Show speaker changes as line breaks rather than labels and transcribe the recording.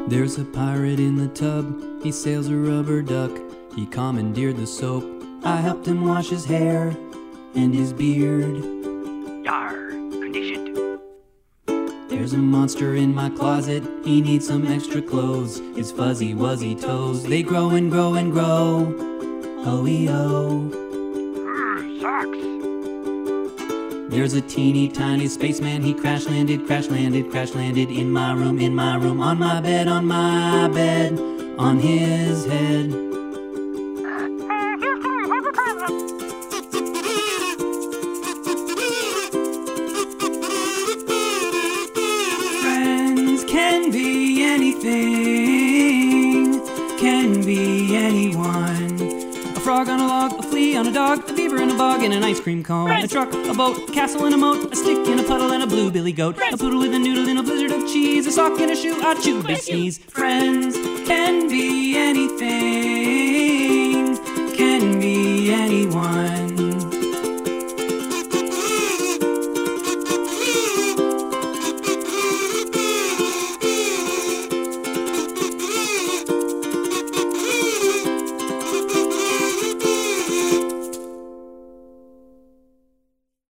There's a pirate in the tub, he sails a rubber duck. He commandeered the soap, I helped him wash his hair and his beard.
Yar, conditioned.
There's a monster in my closet, he needs some extra clothes. His fuzzy wuzzy toes, they grow and grow and grow. Oh-ee-oh.
Socks.
There's a teeny tiny spaceman, he crash landed in my room, on my bed, on his head. Friends can be anything, can be anyone. A frog on a log, a flea on a dog, a beaver in a bog, and an ice cream cone. A truck, a boat, a castle in a moat, a stick in a puddle, and a blue billy goat. A poodle with a noodle in a blizzard of cheese, a sock in a shoe, a chew, big sneeze. Friends can be anything, can be anyone.